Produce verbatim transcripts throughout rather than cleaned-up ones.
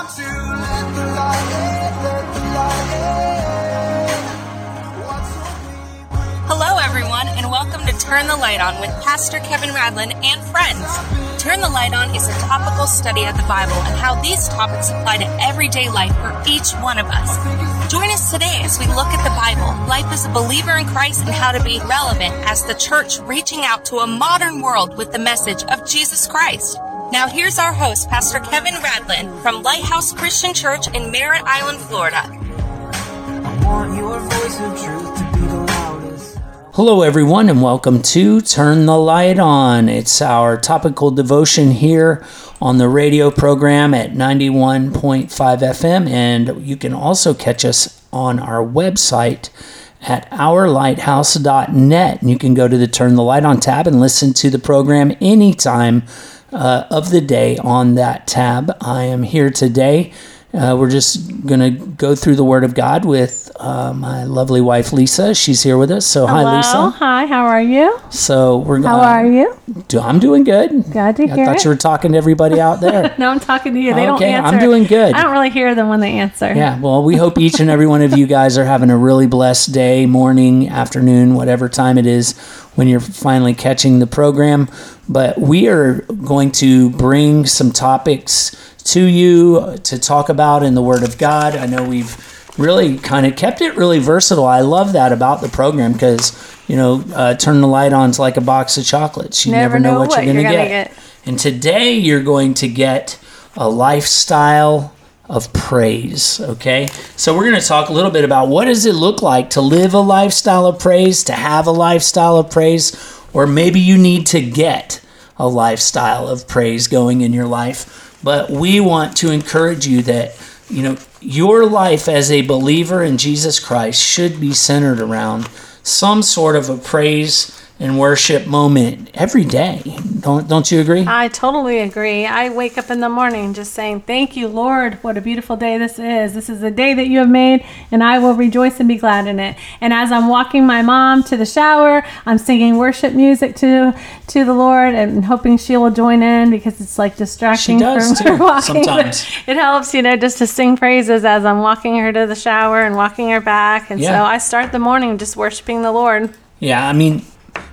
want to let the light in, let the light in. What's so deep? Hello, everyone, and welcome to Turn the Light On with Pastor Kevin Radlin and friends. Turn the Light On is a topical study of the Bible and how these topics apply to everyday life for each one of us. Join us today as we look at the Bible, life as a believer in Christ, and how to be relevant as the church reaching out to a modern world with the message of Jesus Christ. Now here's our host, Pastor Kevin Radlin from Lighthouse Christian Church in Merritt Island, Florida. I want your voice of truth to be the loudest. Hello, everyone, and welcome to Turn the Light On. It's our topical devotion here on the radio program at ninety-one point five F M, and you can also catch us on our website at our lighthouse dot net. And you can go to the Turn the Light On tab and listen to the program anytime uh, of the day on that tab. I am here today. Uh, we're just going to go through the Word of God with uh, my lovely wife, Lisa. She's here with us. So, Hello. hi, Lisa. Hi, how are you? So we're How uh, are you? Do, I'm doing good. Glad to I hear thought it. you were talking to everybody out there. No, I'm talking to you. They don't Okay, answer. I'm doing good. I don't really hear them when they answer. Yeah, well, we hope each and every one of you guys are having a really blessed day, morning, afternoon, whatever time it is when you're finally catching the program. But we are going to bring some topics to you to talk about in the Word of God. I know we've really kind of kept it really versatile. I love that about the program because, you know, uh, Turn the Light On's like a box of chocolates. You never, Never know, know what, what you're going to you're get. gonna get. And today you're going to get a lifestyle of praise, okay? So we're going to talk a little bit about what does it look like to live a lifestyle of praise, to have a lifestyle of praise, or maybe you need to get a lifestyle of praise going in your life. But we want to encourage you that, you know, your life as a believer in Jesus Christ should be centered around some sort of a praise and worship moment every day. Don't don't you agree? I totally agree. I wake up in the morning just saying, thank you, Lord. What a beautiful day this is. This is the day that you have made, and I will rejoice and be glad in it. And as I'm walking my mom to the shower, I'm singing worship music to to the Lord and hoping she will join in because it's like distracting She does, from her too, walking. sometimes. It helps, you know, just to sing praises as I'm walking her to the shower and walking her back. And Yeah. so I start the morning just worshiping the Lord. Yeah, I mean,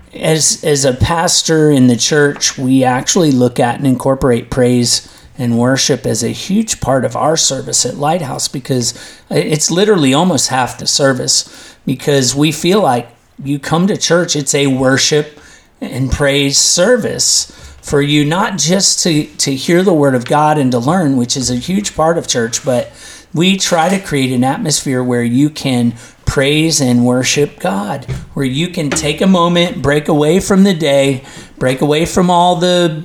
as as a pastor in the church, we actually look at and incorporate praise and worship as a huge part of our service at Lighthouse because it's literally almost half the service because we feel like you come to church, it's a worship and praise service for you, not just to, to hear the Word of God and to learn, which is a huge part of church, but we try to create an atmosphere where you can praise and worship God, where you can take a moment, break away from the day, break away from all the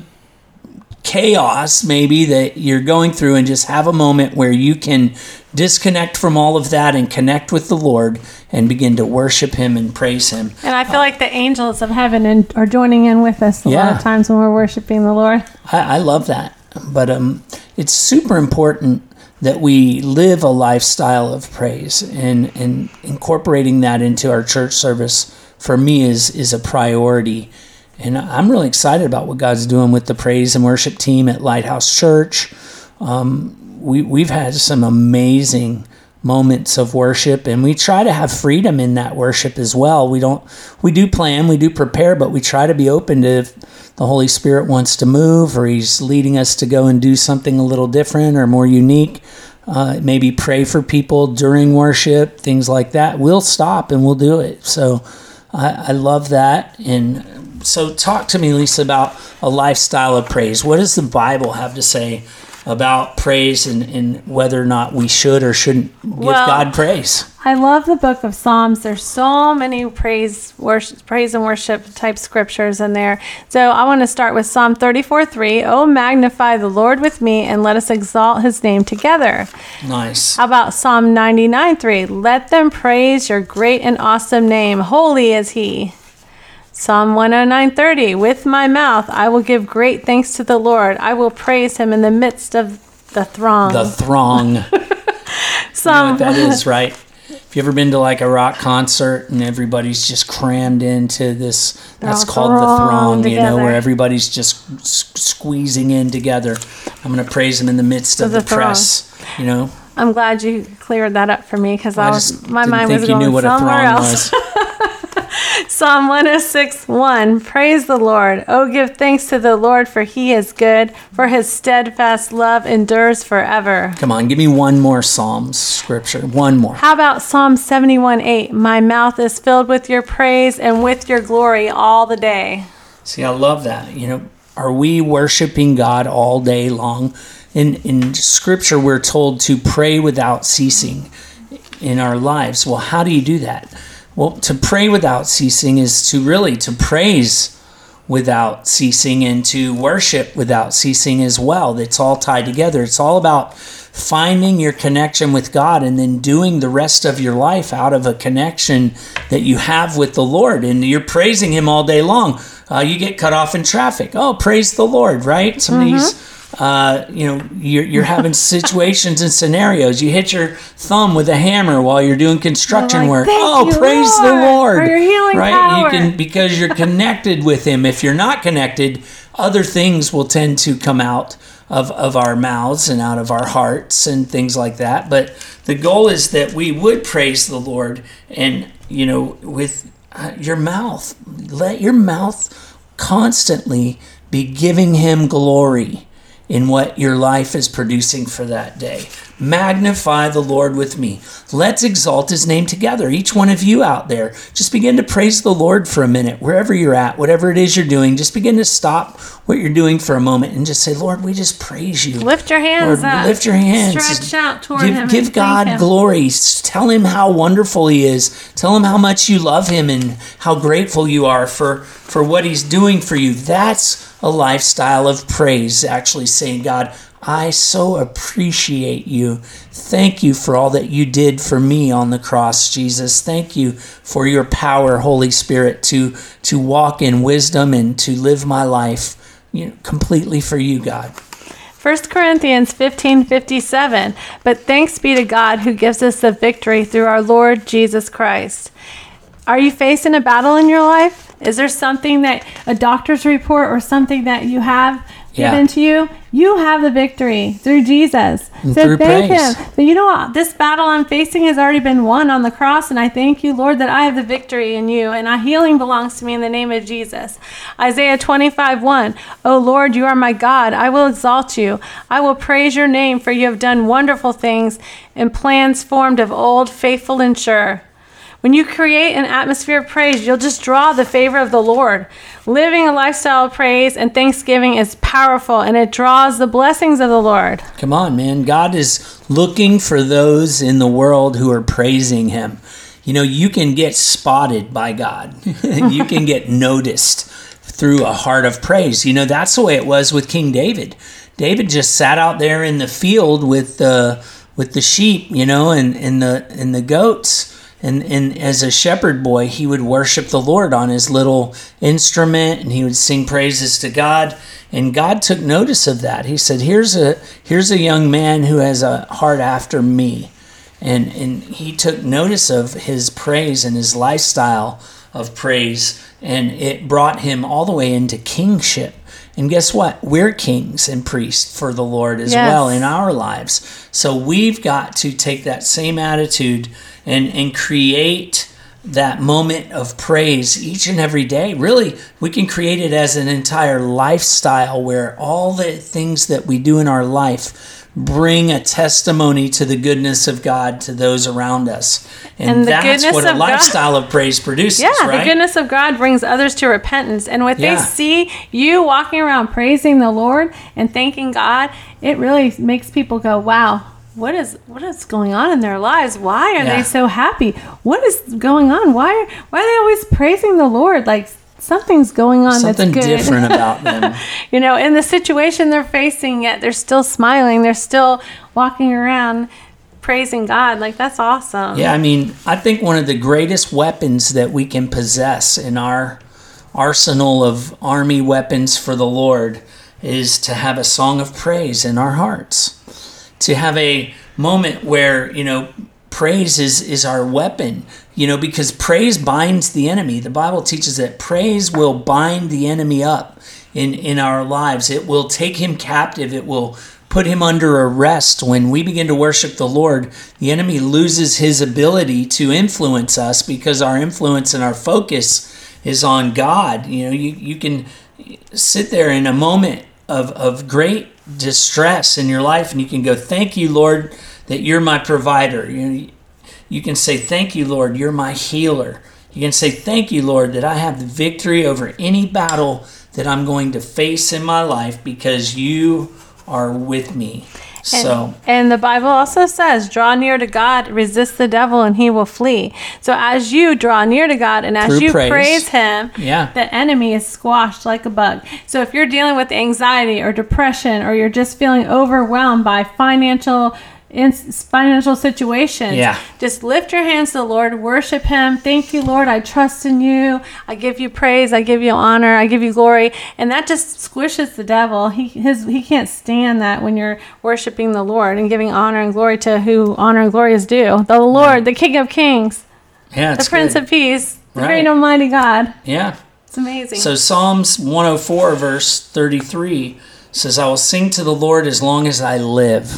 chaos maybe that you're going through and just have a moment where you can disconnect from all of that and connect with the Lord and begin to worship Him and praise Him. And I feel like the angels of heaven in, are joining in with us a Yeah. lot of times when we're worshiping the Lord. I, I love that. But um, it's super important that we live a lifestyle of praise, and, and incorporating that into our church service for me is is a priority. And I'm really excited about what God's doing with the praise and worship team at Lighthouse Church. Um, we, we've had some amazing moments of worship, and we try to have freedom in that worship as well. We don't, we do plan, we do prepare, but we try to be open to if the Holy Spirit wants to move or He's leading us to go and do something a little different or more unique. Uh, maybe pray for people during worship, things like that. We'll stop and we'll do it. So I, I love that. And so talk to me, Lisa, about a lifestyle of praise. What does the Bible have to say about praise and, and whether or not we should or shouldn't give Well, God praise? I love the book of Psalms. There's so many praise, worship, praise and worship type scriptures in there. So I want to start with Psalm thirty-four three. Oh, magnify the Lord with me and let us exalt His name together. Nice. How about Psalm ninety-nine three? Let them praise your great and awesome name. Holy is He. Psalm one oh nine thirty. With my mouth I will give great thanks to the Lord. I will praise Him in the midst of the throng. The throng. You know Psalm what that is, right? If you ever been to like a rock concert and everybody's just crammed into this, that's all called the thrown throng, you know, together. where everybody's just s- squeezing in together. I'm going to praise him in the midst of Of the the press, you know. I'm glad you cleared that up for me because I, I was just my didn't mind think was you going knew what a somewhere throng else. was. Psalm one oh six, one. Praise the Lord. Oh, give thanks to the Lord, for he is good, for his steadfast love endures forever. Come on, give me one more Psalms scripture. One more. How about Psalm seventy-one, eight? My mouth is filled with your praise and with your glory all the day. See, I love that. You know, are we worshiping God all day long? In in Scripture, we're told to pray without ceasing in our lives. Well, how do you do that? Well, to pray without ceasing is to really to praise without ceasing and to worship without ceasing as well. It's all tied together. It's all about finding your connection with God and then doing the rest of your life out of a connection that you have with the Lord. And you're praising him all day long. Uh, you get cut off in traffic. Oh, praise the Lord, right? Somebody's... Mm-hmm. Uh, you know, you're, you're having situations and scenarios. You hit your thumb with a hammer while you're doing construction like, work. "Thank Oh, you, praise Lord, the Lord! for your healing right? power." You can because you're connected with Him. If you're not connected, other things will tend to come out of of our mouths and out of our hearts and things like that. But the goal is that we would praise the Lord, and you know, with uh, your mouth, let your mouth constantly be giving Him glory in what your life is producing for that day. Magnify the Lord with me. Let's exalt his name together. Each one of you out there, just begin to praise the Lord for a minute. Wherever you're at, whatever it is you're doing, just begin to stop what you're doing for a moment and just say, Lord, we just praise you. Lift your hands Lord, up. lift your hands. Stretch out toward give, him. Give and God thank him. glory. Tell him how wonderful he is. Tell him how much you love him and how grateful you are for, for what he's doing for you. That's a lifestyle of praise, actually saying, God, I so appreciate you. Thank you for all that you did for me on the cross, Jesus. Thank you for your power, Holy Spirit, to, to walk in wisdom and to live my life, you know, completely for you, God. First Corinthians fifteen fifty-seven. But thanks be to God who gives us the victory through our Lord Jesus Christ. Are you facing a battle in your life? Is there something that a doctor's report or something that you have Yeah. given to you? You have the victory through Jesus. And So through thank praise. him. But you know what? This battle I'm facing has already been won on the cross, and I thank you, Lord, that I have the victory in you, and our healing belongs to me in the name of Jesus. Isaiah twenty-five one. O Lord, you are my God. I will exalt you. I will praise your name, for you have done wonderful things and plans formed of old, faithful and sure. When you create an atmosphere of praise, you'll just draw the favor of the Lord. Living a lifestyle of praise and thanksgiving is powerful, and it draws the blessings of the Lord. Come on, man. God is looking for those in the world who are praising him. You know, you can get spotted by God. You can get noticed through a heart of praise. You know, that's the way it was with King David. David just sat out there in the field with the with the sheep, you know, and, and the and the goats. And, and as a shepherd boy, he would worship the Lord on his little instrument, and he would sing praises to God. And God took notice of that. He said, here's a here's a young man who has a heart after me. And, and he took notice of his praise and his lifestyle of praise, and it brought him all the way into kingship. And guess what? We're kings and priests for the Lord as Yes. well in our lives. So we've got to take that same attitude and, and create that moment of praise each and every day. Really, we can create it as an entire lifestyle where all the things that we do in our life bring a testimony to the goodness of God to those around us. And, And the that's goodness what a of God- lifestyle of praise produces, Yeah, right? the goodness of God brings others to repentance. And when Yeah. they see you walking around praising the Lord and thanking God, it really makes people go, wow, what is what is going on in their lives? Why are Yeah. they so happy? What is going on? Why, why are they always praising the Lord? Like something's going on Something that's good. different about them. You know, in the situation they're facing, yet they're still smiling. They're still walking around praising God. Like, that's awesome. Yeah, I mean, I think one of the greatest weapons that we can possess in our arsenal of army weapons for the Lord is to have a song of praise in our hearts. To have a moment where, you know, praise is, is our weapon, you know, because praise binds the enemy. The Bible teaches that praise will bind the enemy up in, in our lives. It will take him captive. It will put him under arrest. When we begin to worship the Lord, the enemy loses his ability to influence us because our influence and our focus is on God. You know, you, you can sit there in a moment of, of great distress in your life and you can go, thank you, Lord, that you're my provider. You know, you can say, thank you, Lord, you're my healer. You can say, thank you, Lord, that I have the victory over any battle that I'm going to face in my life because you are with me. And, so, and the Bible also says, draw near to God, resist the devil, and he will flee. So as you draw near to God and as Through you praise. praise him, Yeah. the enemy is squashed like a bug. So if you're dealing with anxiety or depression, or you're just feeling overwhelmed by financial in financial situations, Yeah. just lift your hands to the Lord, worship him. Thank you, Lord. I trust in you. I give you praise. I give you honor. I give you glory. And that just squishes the devil. He his he can't stand that when you're worshiping the Lord and giving honor and glory to who honor and glory is due. The Lord, the King of Kings, yeah, the it's Prince good. of Peace, the Right. great and almighty God. Yeah. It's amazing. So Psalms one oh four, verse thirty-three says, I will sing to the Lord as long as I live.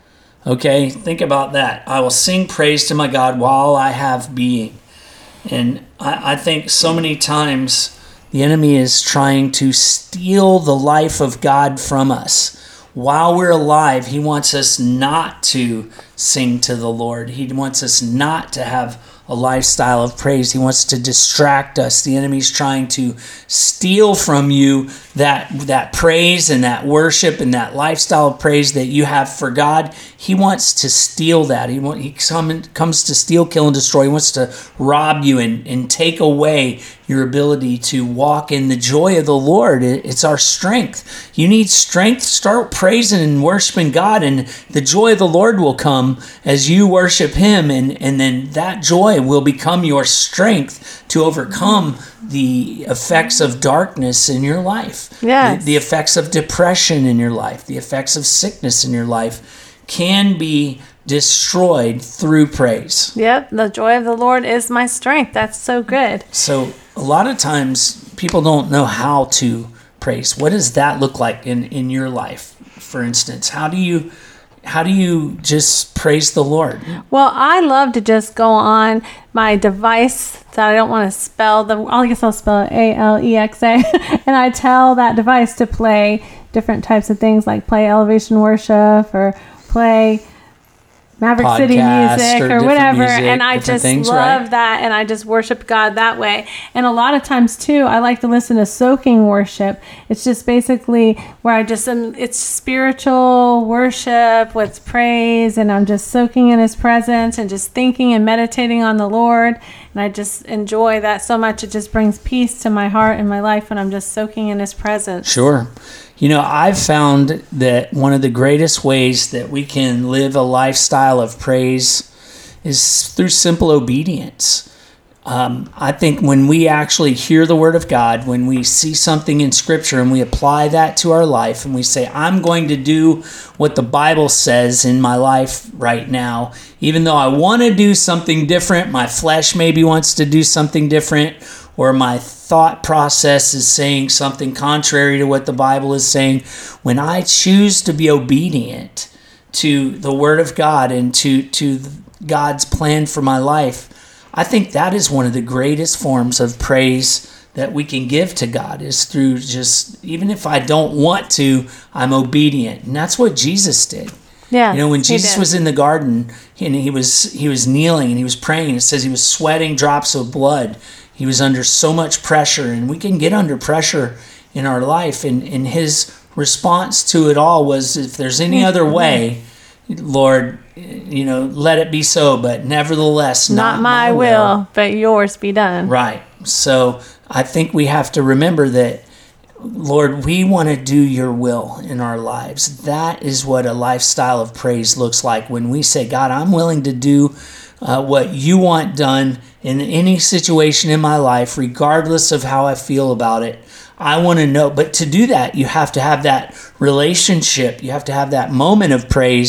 Okay, think about that. I will sing praise to my God while I have being. And I, I think so many times the enemy is trying to steal the life of God from us. While we're alive, he wants us not to sing to the Lord. He wants us not to have a lifestyle of praise. He wants to distract us. The enemy's trying to steal from you that that praise and that worship and that lifestyle of praise that you have for God. He wants to steal that. He want, he come, comes to steal, kill, and destroy. He wants to rob you and, and take away your ability to walk in the joy of the Lord. It, it's our strength. You need strength. Start praising and worshiping God, and the joy of the Lord will come as you worship him, and, and then that joy will become your strength to overcome the effects of darkness in your life. Yes. The, the effects of depression in your life, the effects of sickness in your life can be destroyed through praise. Yep, the joy of the Lord is my strength. That's so good. So a lot of times people don't know how to praise. What does that look like in, in your life? For instance, how do you how do you just praise the Lord? Well, I love to just go on my device that I don't want to spell. The I guess I'll spell it A L E X A. And I tell that device to play different types of things, like play Elevation Worship or play Maverick City Podcast music or or, different whatever. music, and I different just things, love right? that. And I just worship God that way. And a lot of times too, I like to listen to soaking worship. It's just basically where I just, am, it's spiritual worship with praise. And I'm just soaking in his presence and just thinking and meditating on the Lord. And I just enjoy that so much. It just brings peace to my heart and my life when I'm just soaking in his presence. Sure. You know, I've found that one of the greatest ways that we can live a lifestyle of praise is through simple obedience. Um, I think when we actually hear the Word of God, when we see something in Scripture and we apply that to our life and we say, I'm going to do what the Bible says in my life right now, even though I want to do something different, my flesh maybe wants to do something different, or my thought process is saying something contrary to what the Bible is saying. When I choose to be obedient to the Word of God and to, to God's plan for my life, I think that is one of the greatest forms of praise that we can give to God, is through just, even if I don't want to, I'm obedient. And that's what Jesus did. Yeah, You know, when he Jesus did. was in the garden and he was he was kneeling and he was praying, it says he was sweating drops of blood. He was under so much pressure, and we can get under pressure in our life. And, and his response to it all was, if there's any other way, Lord, you know, let it be so, but nevertheless, not, Not my will, but yours be done. Right. So I think we have to remember that, Lord, we want to do your will in our lives. That is what a lifestyle of praise looks like. When we say, God, I'm willing to do uh, what you want done in any situation in my life, regardless of how I feel about it. I want to know. But to do that, you have to have that relationship. You have to have that moment of praise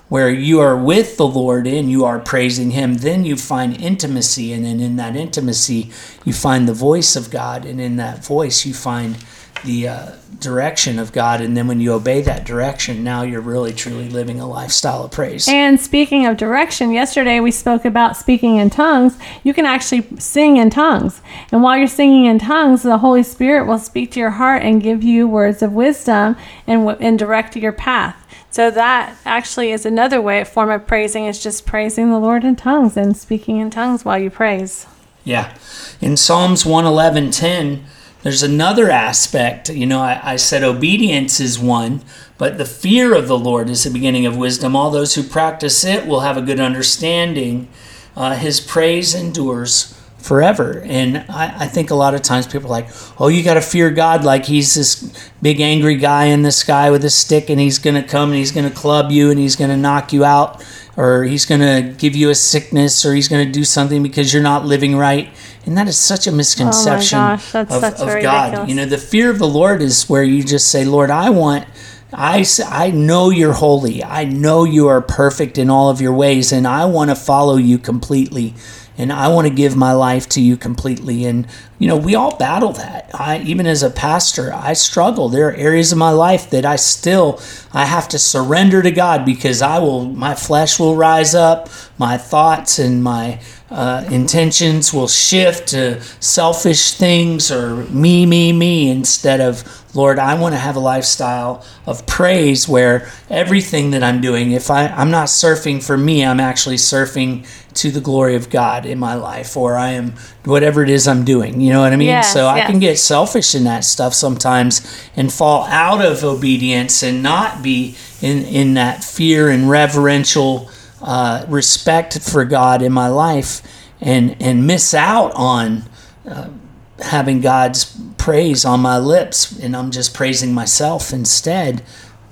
where you are with the Lord and you are praising him, then you find intimacy. And then in that intimacy, you find the voice of God. And in that voice, you find the uh, direction of God. And then when you obey that direction, now you're really, truly living a lifestyle of praise. And speaking of direction, yesterday we spoke about speaking in tongues. You can actually sing in tongues. And while you're singing in tongues, the Holy Spirit will speak to your heart and give you words of wisdom and, and direct your path. So that actually is another way, a form of praising, is just praising the Lord in tongues and speaking in tongues while you praise. Yeah. In Psalms one eleven ten, there's another aspect. You know, I, I said obedience is one, but the fear of the Lord is the beginning of wisdom. All those who practice it will have a good understanding. Uh, his praise endures forever. And I, I think a lot of times people are like, oh, you got to fear God like he's this big angry guy in the sky with a stick and he's going to come and he's going to club you and he's going to knock you out, or he's going to give you a sickness, or he's going to do something because you're not living right. And that is such a misconception oh my gosh, that's, of, that's of very God. ridiculous. You know, the fear of the Lord is where you just say, Lord, I want, I, I know you're holy. I know you are perfect in all of your ways, and I want to follow you completely. And I want to give my life to you completely. And, you know, we all battle that. I, even as a pastor, I struggle. There are areas of my life that I still, I have to surrender to God, because I will, my flesh will rise up, my thoughts and my uh, intentions will shift to selfish things or me, me, me, instead of, Lord, I want to have a lifestyle of praise where everything that I'm doing, if I, I'm not surfing for me, I'm actually surfing to the glory of God in my life, or I am whatever it is I'm doing. You know what I mean? Yes, so I yes. can get selfish in that stuff sometimes and fall out of obedience and not be in, in that fear and reverential uh, respect for God in my life, and, and miss out on uh, having God's praise on my lips, and I'm just praising myself instead.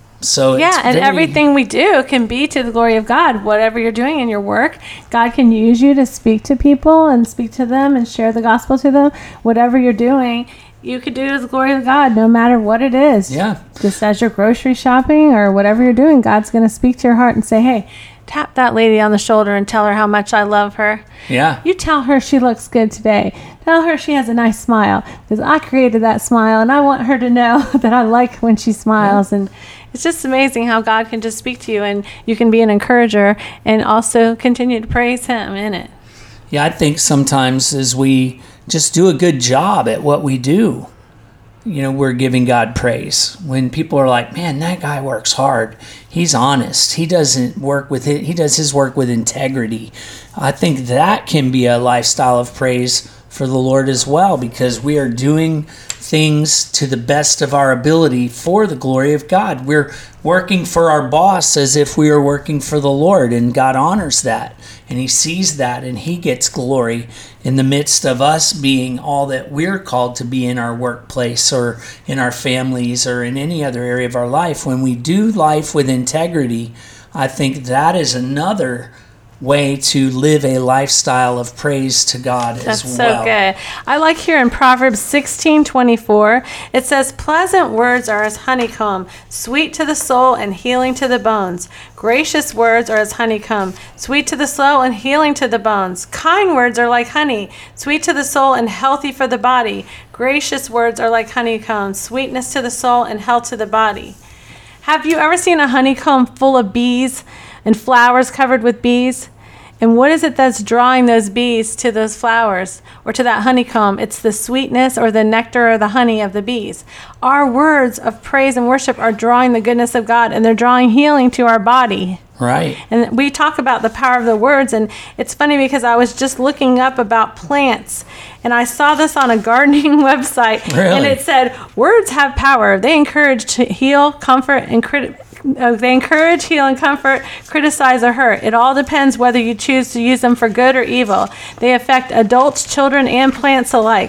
So yeah, it's and very, everything we do can be to the glory of God. Whatever you're doing in your work, God can use you to speak to people and speak to them and share the gospel to them. Whatever you're doing, you could do to the glory of God, no matter what it is. Yeah. Just as you're grocery shopping or whatever you're doing, God's going to speak to your heart and say, hey, tap that lady on the shoulder and tell her how much I love her. Yeah. You tell her she looks good today. Tell her she has a nice smile, because I created that smile and I want her to know that I like when she smiles. Yeah. And it's just amazing how God can just speak to you, and you can be an encourager and also continue to praise him in it. Yeah, I think sometimes as we just do a good job at what we do, you know, we're giving God praise. When people are like, man, that guy works hard. He's honest. He doesn't work with it. He does his work with integrity. I think that can be a lifestyle of praise for the Lord as well, because we are doing things to the best of our ability for the glory of God. We're working for our boss as if we are working for the Lord, and God honors that, and he sees that, and he gets glory in the midst of us being all that we're called to be in our workplace or in our families or in any other area of our life. When we do life with integrity, I think that is another way to live a lifestyle of praise to God That's as well. so good. I like here in Proverbs sixteen twenty-four, it says, pleasant words are as honeycomb, sweet to the soul and healing to the bones. Gracious words are as honeycomb, sweet to the soul and healing to the bones. Kind words are like honey, sweet to the soul and healthy for the body. Gracious words are like honeycomb, sweetness to the soul and health to the body. Have you ever seen a honeycomb full of bees and flowers covered with bees? And what is it that's drawing those bees to those flowers or to that honeycomb? It's the sweetness or the nectar or the honey of the bees. Our words of praise and worship are drawing the goodness of God, and they're drawing healing to our body. Right. And we talk about the power of the words, and it's funny because I was just looking up about plants, and I saw this on a gardening website, Really? and it said, words have power. They encourage to heal, comfort, and crit- uh, they encourage, heal, and comfort, criticize, or hurt. It all depends whether you choose to use them for good or evil. They affect adults, children, and plants alike.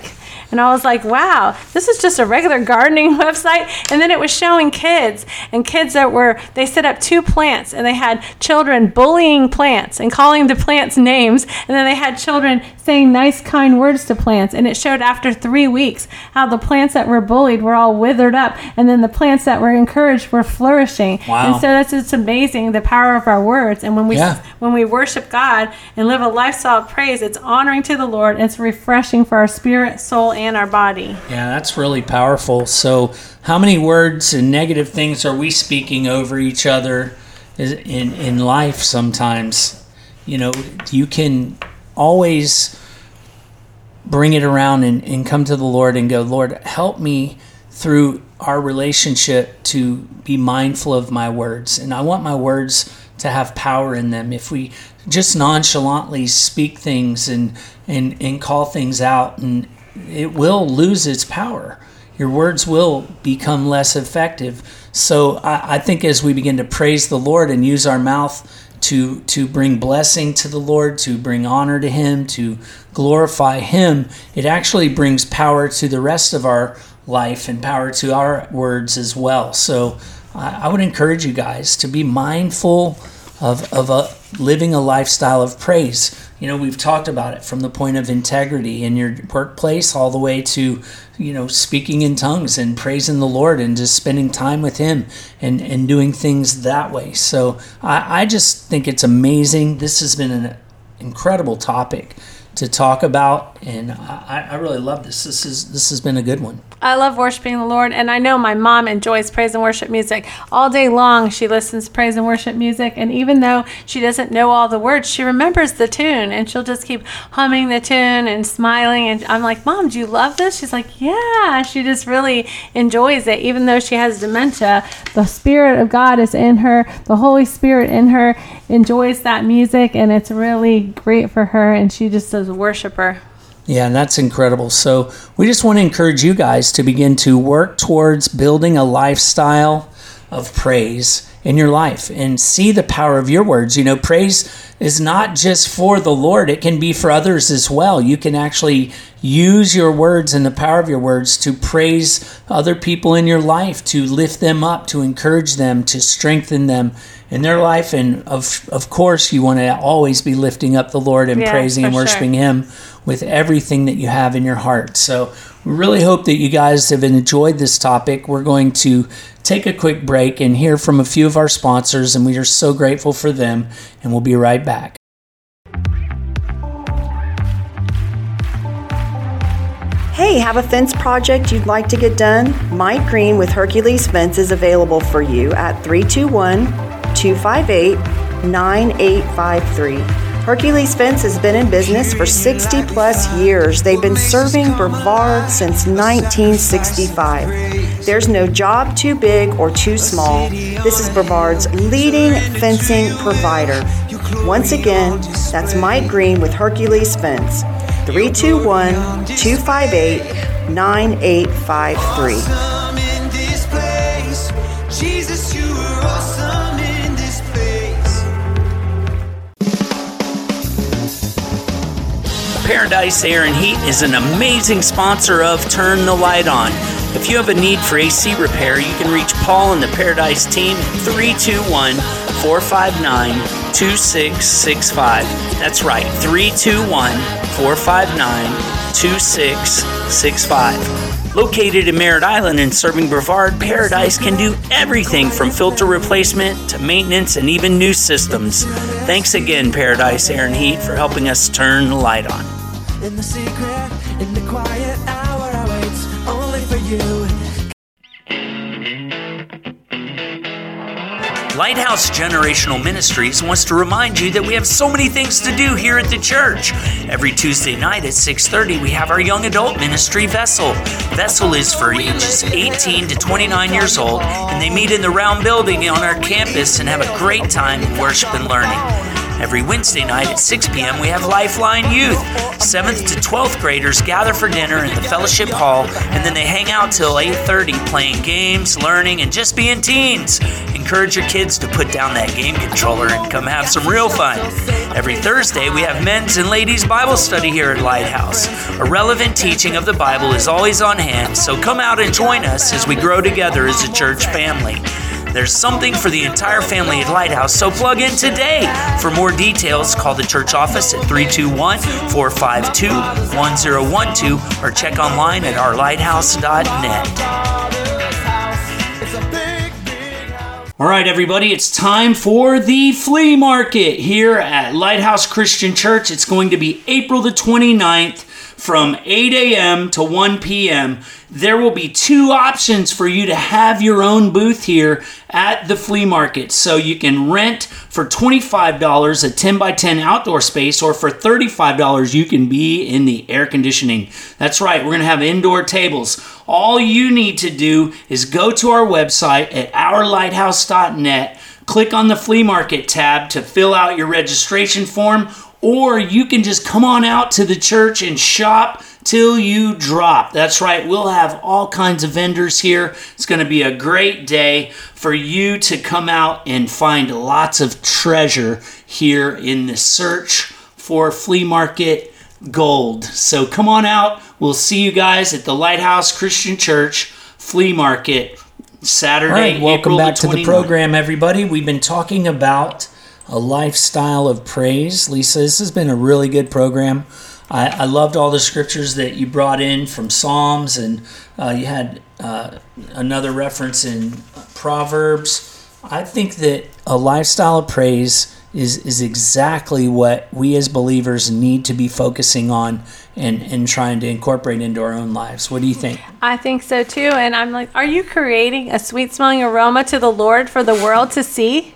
And I was like, wow, this is just a regular gardening website. And then it was showing kids and kids that were, they set up two plants and they had children bullying plants and calling the plants names. And then they had children saying nice, kind words to plants. And it showed after three weeks how the plants that were bullied were all withered up. And then the plants that were encouraged were flourishing. Wow. And so that's just amazing, the power of our words. And when we Yeah. when we worship God and live a lifestyle of praise, it's honoring to the Lord. And it's refreshing for our spirit, soul, and our body. Yeah, that's really powerful. So how many words and negative things are we speaking over each other in, in life sometimes? You know, you can always bring it around and, and come to the Lord and go, Lord, help me through our relationship to be mindful of my words. And I want my words to have power in them. If we just nonchalantly speak things and, and, and call things out, and it will lose its power. Your words will become less effective. So I, I think as we begin to praise the Lord and use our mouth to to bring blessing to the Lord, to bring honor to Him, to glorify Him, it actually brings power to the rest of our life and power to our words as well. So I, I would encourage you guys to be mindful of, of a, living a lifestyle of praise. You know, we've talked about it from the point of integrity in your workplace all the way to, you know, speaking in tongues and praising the Lord and just spending time with Him and, and doing things that way. So I, I just think it's amazing. This has been an incredible topic to talk about, and I, I really love this. This is this has been a good one. I love worshiping the Lord, and I know my mom enjoys praise and worship music. All day long, she listens to praise and worship music, and even though she doesn't know all the words, she remembers the tune, and she'll just keep humming the tune and smiling, and I'm like, Mom, do you love this? She's like, yeah. She just really enjoys it. Even though she has dementia, the Spirit of God is in her. The Holy Spirit in her enjoys that music, and it's really great for her, and she just is a worshiper. Yeah, and that's incredible. So we just want to encourage you guys to begin to work towards building a lifestyle of praise in your life and see the power of your words. You know, praise is not just for the Lord. It can be for others as well. You can actually use your words and the power of your words to praise other people in your life, to lift them up, to encourage them, to strengthen them in their life. And of of course, you want to always be lifting up the Lord and Yeah, praising and for worshiping sure. Him with everything that you have in your heart. So we really hope that you guys have enjoyed this topic. We're going to take a quick break and hear from a few of our sponsors, and we are so grateful for them, and we'll be right back. Hey, have a fence project you'd like to get done? Mike Green with Hercules Fence is available for you at three two one, two five eight, nine eight five three. Hercules Fence has been in business for sixty plus years. They've been serving Brevard since nineteen sixty-five. There's no job too big or too small. This is Brevard's leading fencing provider. Once again, that's Mike Green with Hercules Fence. three two one, two five eight, nine eight five three. In this place, Jesus, you are awesome in this place. Paradise Air and Heat is an amazing sponsor of Turn the Light On. If you have a need for A C repair, you can reach Paul and the Paradise team at three two one, four five nine, two six six five. That's right, three two one, four five nine, two six six five. Located in Merritt Island and serving Brevard, Paradise can do everything from filter replacement to maintenance and even new systems. Thanks again, Paradise Air and Heat, for helping us turn the light on. In the secret, in the quiet hour, I wait only for you. Lighthouse Generational Ministries wants to remind you that we have so many things to do here at the church. Every Tuesday night at six thirty, we have our young adult ministry, Vessel. Vessel is for ages eighteen to twenty-nine years old, and they meet in the round building on our campus and have a great time in worship and learning. Every Wednesday night at six p.m. we have Lifeline Youth. seventh to twelfth graders gather for dinner in the fellowship hall, and then they hang out till eight thirty playing games, learning, and just being teens. Encourage your kids to put down that game controller and come have some real fun. Every Thursday, we have men's and ladies' Bible study here at Lighthouse. A relevant teaching of the Bible is always on hand, so come out and join us as we grow together as a church family. There's something for the entire family at Lighthouse, so plug in today. For more details, call the church office at three two one, four five two, one zero one two or check online at our lighthouse dot net. All right, everybody, it's time for the flea market here at Lighthouse Christian Church. It's going to be April the twenty-ninth from eight a.m. to one p.m. There will be two options for you to have your own booth here at the flea market. So you can rent for twenty-five dollars a ten by ten outdoor space, or for thirty-five dollars you can be in the air conditioning. That's right, we're going to have indoor tables. All you need to do is go to our website at our lighthouse dot net, click on the flea market tab to fill out your registration form, or you can just come on out to the church and shop till you drop. That's right, we'll have all kinds of vendors here. It's going to be a great day for you to come out and find lots of treasure here in the search for flea market gold. So come on out. We'll see you guys at the Lighthouse Christian Church flea market Saturday, All right, welcome April back the to the twenty-ninth. program, everybody. We've been talking about a lifestyle of praise. Lisa, this has been a really good program. I, I loved all the scriptures that you brought in from Psalms, and uh, you had uh, another reference in Proverbs. I think that a lifestyle of praise is is exactly what we as believers need to be focusing on and, and trying to incorporate into our own lives. What do you think? I think so too. And I'm like, are you creating a sweet smelling aroma to the Lord for the world to see?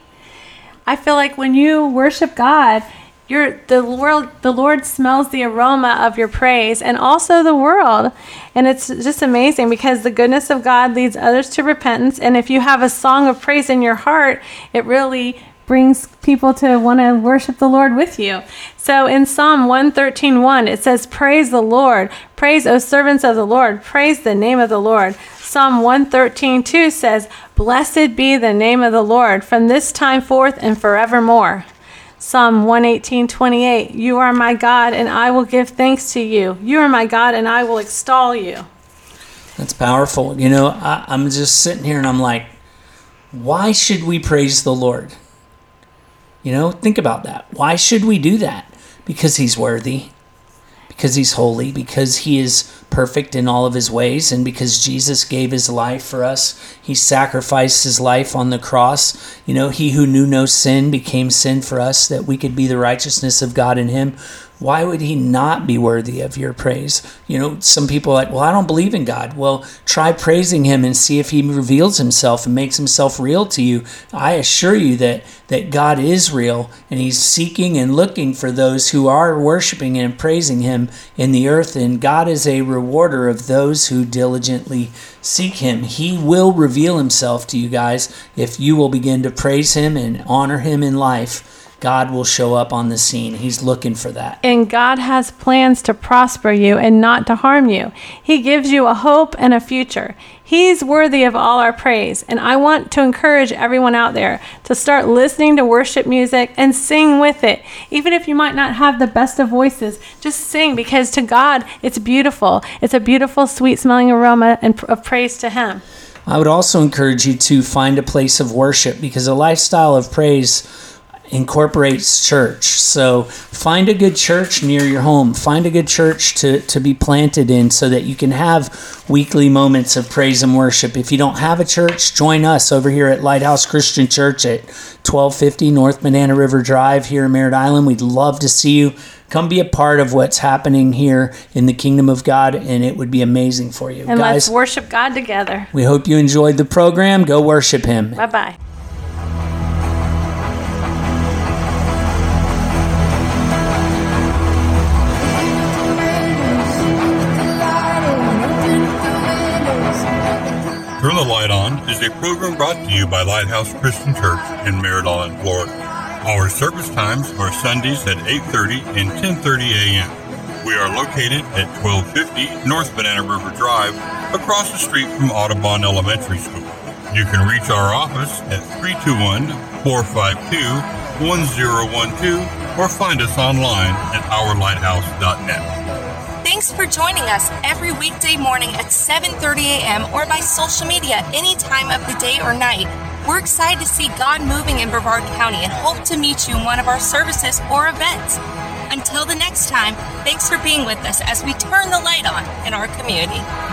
I feel like when you worship God, you're, the world, the Lord smells the aroma of your praise, and also the world. And it's just amazing because the goodness of God leads others to repentance. And if you have a song of praise in your heart, it really brings people to want to worship the Lord with you. So in Psalm one thirteen one, it says, praise the Lord. Praise, O servants of the Lord. Praise the name of the Lord. Psalm one thirteen two says, blessed be the name of the Lord from this time forth and forevermore. Psalm one eighteen twenty-eight, you are my God and I will give thanks to you. You are my God and I will extol you. That's powerful. You know, I, I'm just sitting here and I'm like, why should we praise the Lord? You know, think about that. Why should we do that? Because he's worthy, because he's holy, because he is perfect in all of his ways, and because Jesus gave his life for us. He sacrificed his life on the cross. You know, he who knew no sin became sin for us that we could be the righteousness of God in him. Why would he not be worthy of your praise? You know, some people are like, well, I don't believe in God. Well, try praising him and see if he reveals himself and makes himself real to you. I assure you that, that God is real, and he's seeking and looking for those who are worshiping and praising him in the earth. And God is a rewarder of those who diligently seek him. He will reveal himself to you guys if you will begin to praise him and honor him in life. God will show up on the scene. He's looking for that. And God has plans to prosper you and not to harm you. He gives you a hope and a future. He's worthy of all our praise. And I want to encourage everyone out there to start listening to worship music and sing with it. Even if you might not have the best of voices, just sing, because to God, it's beautiful. It's a beautiful, sweet smelling aroma and of praise to him. I would also encourage you to find a place of worship, because a lifestyle of praise incorporates church. So find a good church near your home. Find a good church to, to be planted in so that you can have weekly moments of praise and worship. If you don't have a church, join us over here at Lighthouse Christian Church at twelve fifty North Banana River Drive here in Merritt Island. We'd love to see you. Come be a part of what's happening here in the kingdom of God, and it would be amazing for you. And Guys, let's worship God together. we hope you enjoyed the program. Go worship him. Bye-bye. Turn the Light On is a program brought to you by Lighthouse Christian Church in Merritt Island, Florida. Our service times are Sundays at eight thirty and ten thirty a.m. We are located at twelve fifty North Banana River Drive, across the street from Audubon Elementary School. You can reach our office at three two one, four five two, one zero one two or find us online at our lighthouse dot net. Thanks for joining us every weekday morning at seven thirty a.m. or by social media any time of the day or night. We're excited to see God moving in Brevard County and hope to meet you in one of our services or events. Until the next time, thanks for being with us as we turn the light on in our community.